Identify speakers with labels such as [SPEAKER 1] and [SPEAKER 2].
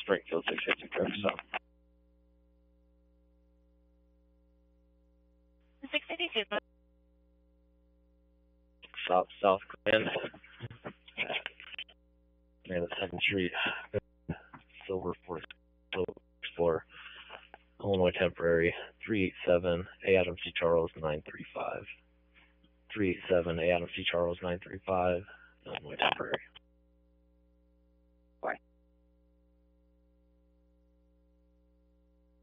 [SPEAKER 1] Springfield 650 Crimson South.
[SPEAKER 2] 652.
[SPEAKER 1] South Grand. Man, the 7th Street. Silver Force Explorer. Illinois Temporary. 387 A. Adam C. Charles 935. 387 A. Adam C. Charles 935. Illinois Temporary.